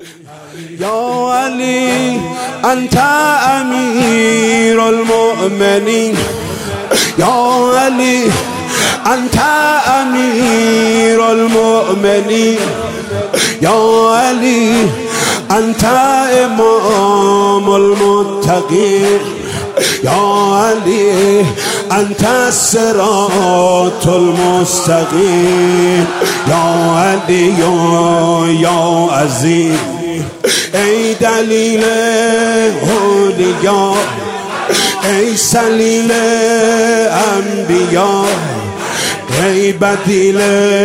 يا علي أنت أمير المؤمنين، يا علي أنت أمير المؤمنين، يا علي أنت إمام المتقين، يا علي أنت الصراط المستقيم، يا علي يا عزيز ای دلیل اولیاء، ای سلیل انبیا، ای بدیل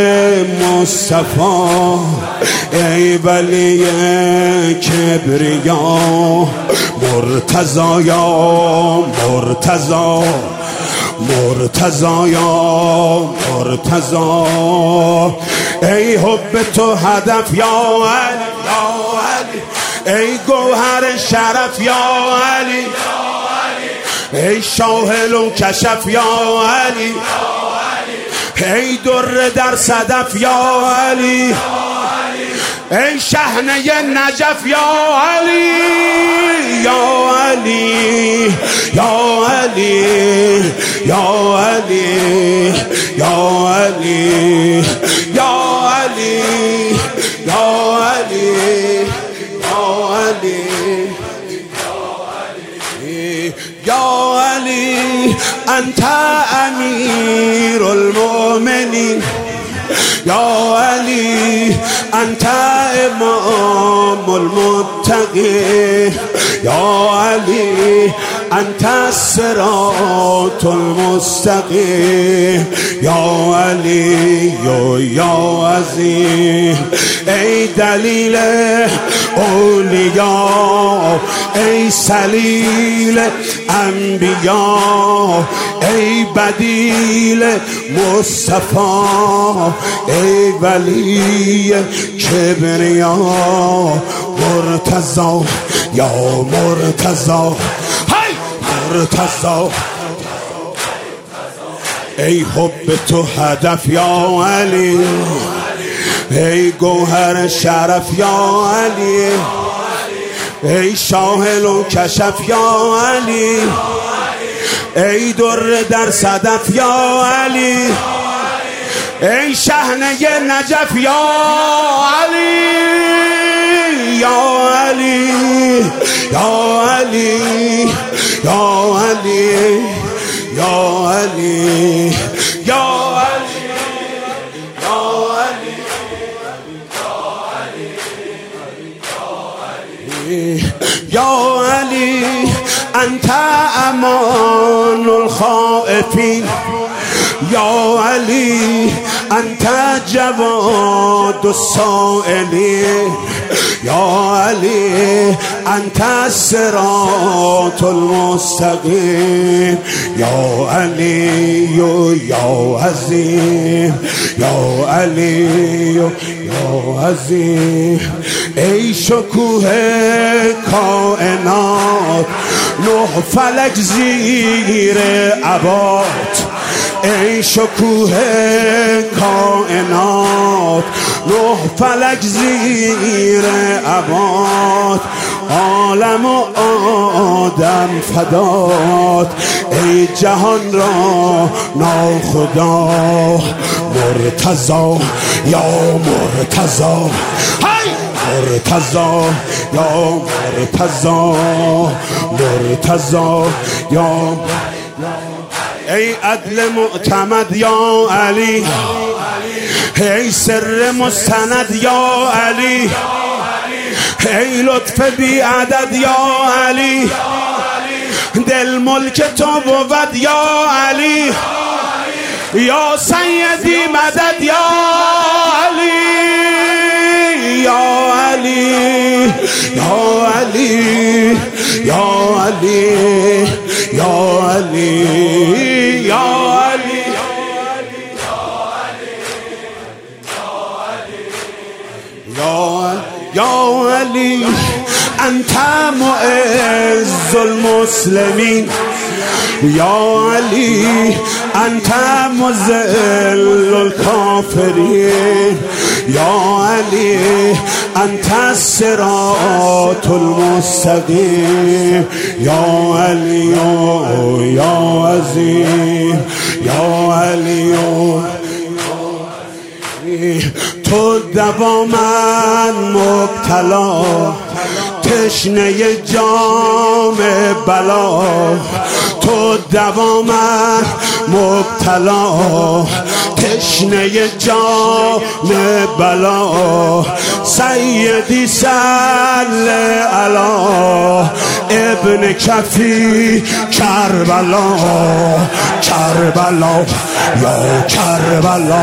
مصطفی، ای ولی کبریا، مرتضی یا مرتضی، مرتضی یا مرتضی، ای حب تو هدف یا علی، یا علی ای گوهر شرف یا علی، ای شاهل و کشف یا علی، ای در در صدف یا علی، ای شحنه نجف یا علی، یا علی یا علی یا علی یا علی یا علی یا علی یا علی یا علی أنت أمير المؤمنين، يا علي أنت إمام المتقين، يا علي أنت الصراط المستقيم، يا علي يا عزيز ای دلیل اولیاء، ای سلیل انبیا، ای بدیل مصطفی، ای ولی کبریا، مرتضی یا مرتضی، های مرتضی، ای حب تو هدف یا علی، ای گوهر شرف یا علی، ای شاهل و کشف یا علی، ای در در صدف یا علی، ای شحنه نجف یا علی، یا علی یا علی یا علی یا علی یا علی یا علی أنت أمان الخائفين، يا علي أنت جواد السائلين، يا علي أنت الصراط المستقيم، يا علي يا عزيز يا علي يا عزيز ای شکوه کائنات، نه فلک زیر عبات، ای شکوه کائنات، نه فلک زیر عبات، عالم و آدم فدات، ای جهان را ناخدا، مرتضی یا مرتضی، مرتضی یا مرتضی، مرتضی یا ای عدل معتمد یا علی، ای سر مستند یا علی، ای لطف بی عدد یا علی، دل ملک تو بود یا علی، یا سیدی مدد یا علی، یا علی یا علی یا علی یا علی یا علی یا علی أنت معز المسلمين، يا علي أنت مذل الكافرين، یا علی انت الصراط المستقیم یا علی یا عظیم یا علی تو دوا من مبتلا تشنه جام بلا تو دوا من مبتلا تشنه جام بلا سیدی صل علی ابن کفی کربلا کربلا یا کربلا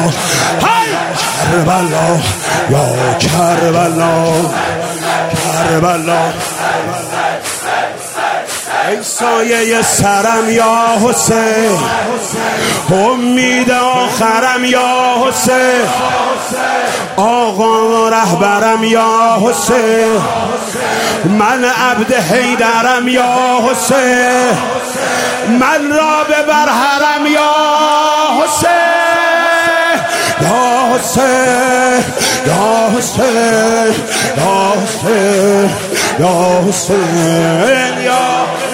کربلا یا کربلا کربلا ای سایه سرم یا حسین امید آخرم یا حسین آقا رهبرم یا حسین من عبد حیدرم یا حسین من را ببر حرم یا حسین یا حسین یا حسین یا حسین یا حسین یا